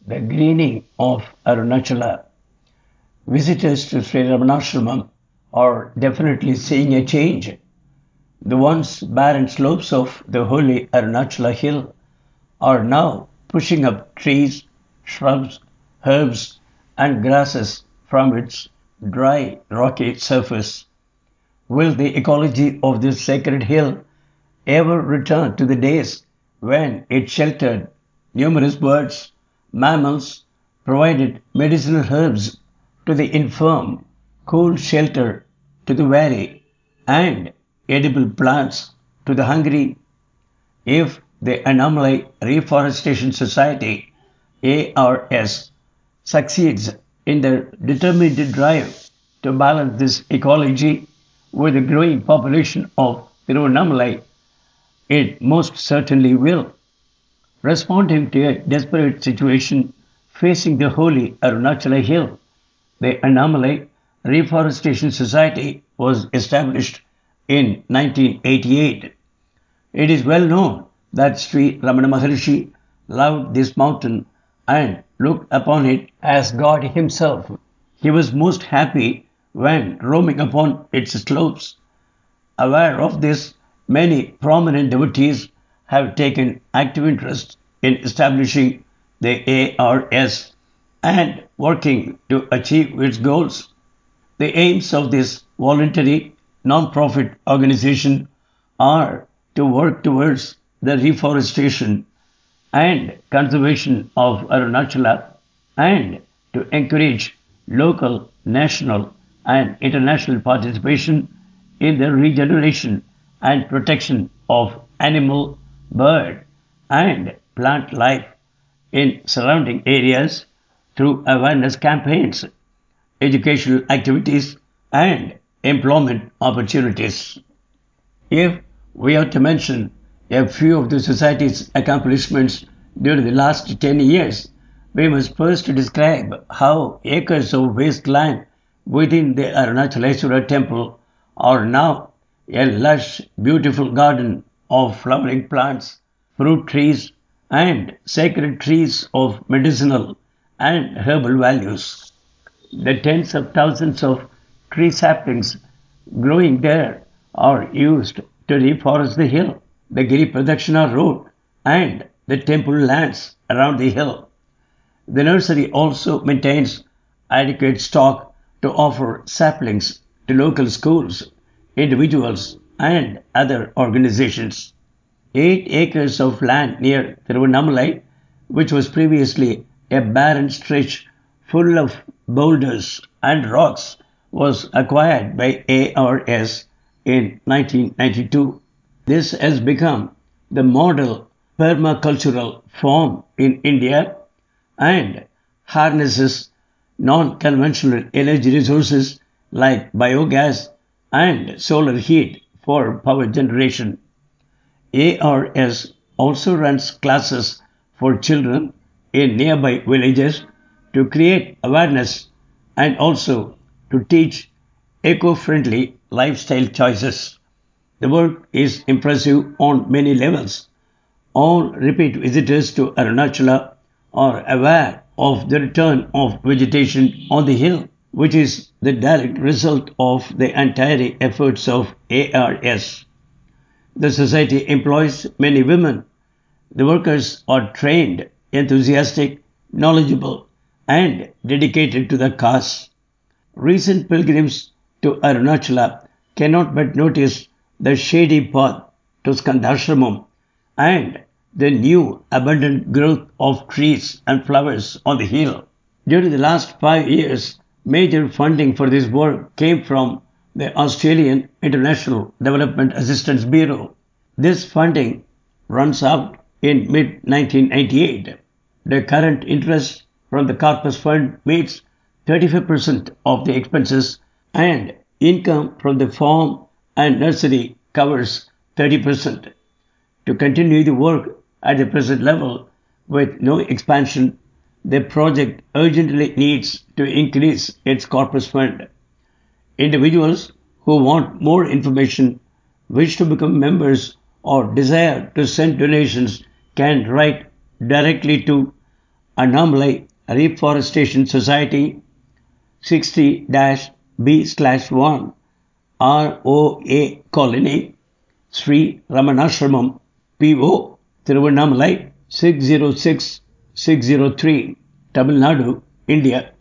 The greening of Arunachala. Visitors to Sri Ramanashramam are definitely seeing a change. The once barren slopes of the holy Arunachala hill are now pushing up trees, shrubs, herbs, and grasses from its dry, rocky surface. Will the ecology of this sacred hill ever return to the days when it sheltered numerous birds, mammals, provided medicinal herbs to the infirm, cool shelter to the weary, and edible plants to the hungry? If the Annamalai Reforestation Society (ARS) succeeds in their determined drive to balance this ecology with the growing population of Tiruvannamalai, it most certainly will. Responding to a desperate situation facing the holy Arunachala hill, the Annamalai Reforestation Society was established in 1988. It is well known that Sri Ramana Maharshi loved this mountain and looked upon it as God himself. He was most happy when roaming upon its slopes. Aware of this, many prominent devotees have taken active interest in establishing the ARS and working to achieve its goals. The aims of this voluntary non-profit organization are to work towards the reforestation and conservation of Arunachala and to encourage local, national, and international participation in the regeneration and protection of animal, bird, and plant life in surrounding areas through awareness campaigns, educational activities, and employment opportunities. If we are to mention a few of the society's accomplishments during the last 10 years, we must first describe how acres of wasteland within the Arunachaleswara temple are now a lush, beautiful garden of flowering plants, fruit trees, and sacred trees of medicinal and herbal values. The tens of thousands of tree saplings growing there are used to reforest the hill, the Giri Pradakshina road, and the temple lands around the hill. The nursery also maintains adequate stock to offer saplings to local schools, individuals, and other organizations. 8 acres of land near Tiruvannamalai, which was previously a barren stretch full of boulders and rocks, was acquired by ARS in 1992. This has become the model permacultural form in India and harnesses non-conventional energy resources like biogas and solar heat for power generation. ARS also runs classes for children in nearby villages to create awareness and also to teach eco-friendly lifestyle choices. The work is impressive on many levels. All repeat visitors to Arunachala are aware of the return of vegetation on the hill, which is the direct result of the entire efforts of ARS. The society employs many women. The workers are trained, enthusiastic, knowledgeable, and dedicated to the cause. Recent pilgrims to Arunachala cannot but notice the shady path to Skandashramam and the new abundant growth of trees and flowers on the hill. During the last 5 years, major funding for this work came from the Australian International Development Assistance Bureau. This funding runs out in mid 1998. The current interest from the Corpus Fund meets 35% of the expenses and income from the farm and nursery covers 30%. To continue the work at the present level with no expansion, the project urgently needs to increase its corpus fund. Individuals who want more information, wish to become members, or desire to send donations can write directly to Annamalai Reforestation Society 60-B/1 ROA Colony, Sri Ramanashramam PO, Tiruvannamalai 606603, Tamil Nadu, India.